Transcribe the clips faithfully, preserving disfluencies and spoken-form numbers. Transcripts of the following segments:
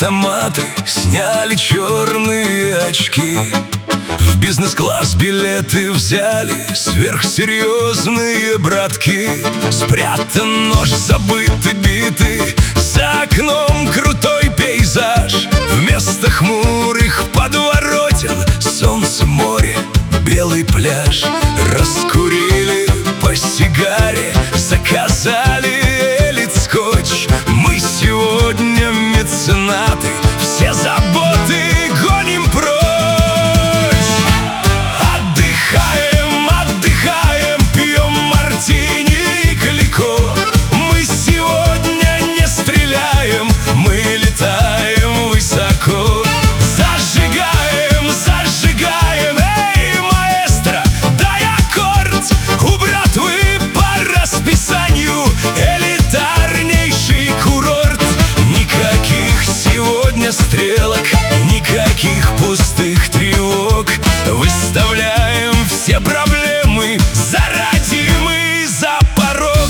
автоматы, сняли черные очки. В бизнес-класс билеты взяли сверхсерьезные братки. Спрятан нож, забыты биты, за окном крутой пейзаж. Вместо хмурых подворотен солнце, море, белый пляж. Раскурили по сигаре, заказали элит-скотч. Мы сегодня меценаты, все заботы гоним прочь. Отдыхаем, отдыхаем, пьем мартини и клико. Мы сегодня не стреляем, мы летаем высоко. Зажигаем, зажигаем, эй, маэстро, дай аккорд. У братвы по расписанию элитарнейший курорт. Никаких сегодня стрелок, никаких пустых тревог. Выставляем все проблемы за родимый за порог.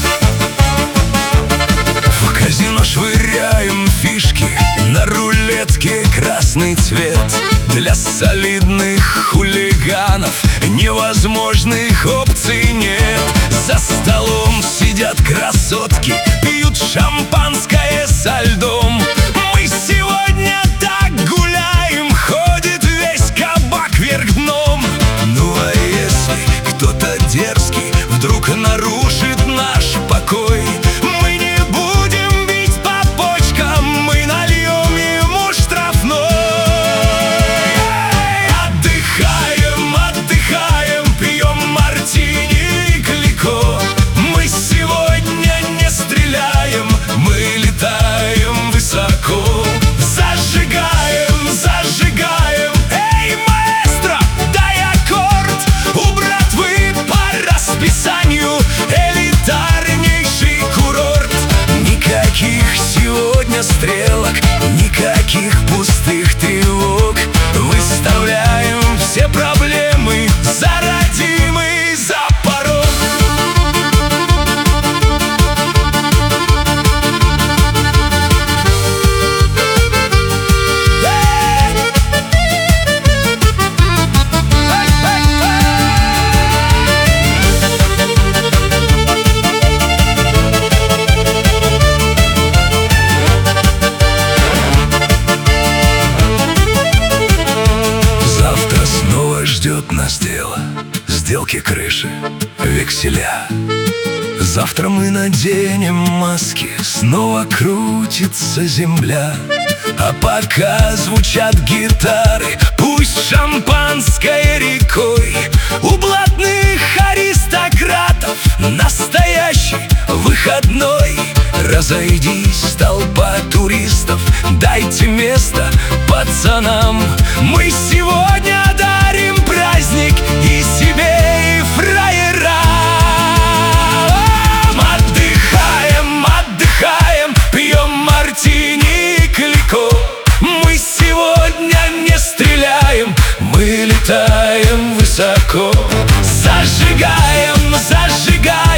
В казино швыряем фишки, на рулетке красный цвет. Для солидных хулиганов невозможных опций нет. За столом сидят красотки, пьют шампанское со льдом. Мы сегодня так гуляем, ходит весь кабак вверх дном. Ну а если кто-то дерзкий вдруг нарушит наш покой, мы не будем бить по почкам, мы нальем ему штрафной. Эй, отдыхаем, отдыхаем, пьем мартини и клико. Мы сегодня не стреляем, мы летаем высоко. Зажигаем, зажигаем, эй, маэстро, дай аккорд. У братвы по расписанию элитарнейший курорт. Никаких сегодня стрелок, никаких пустых тревог. Выставляем все проблемы за родимый за порог. Завтра снова ждет нас дело, сделки, крыши, векселя. Завтра мы наденем маски, снова крутится земля. А пока звучат гитары, пусть шампанское рекой. У блатных аристократов настоящий выходной. Разойдись, толпа туристов, дайте место пацанам. Мы сегодня дарим праздник и себе, и фраерам. Отдыхаем, отдыхаем, пьем мартини и клико. Мы сегодня не стреляем, мы летаем высоко. Зажигаем, зажигаем,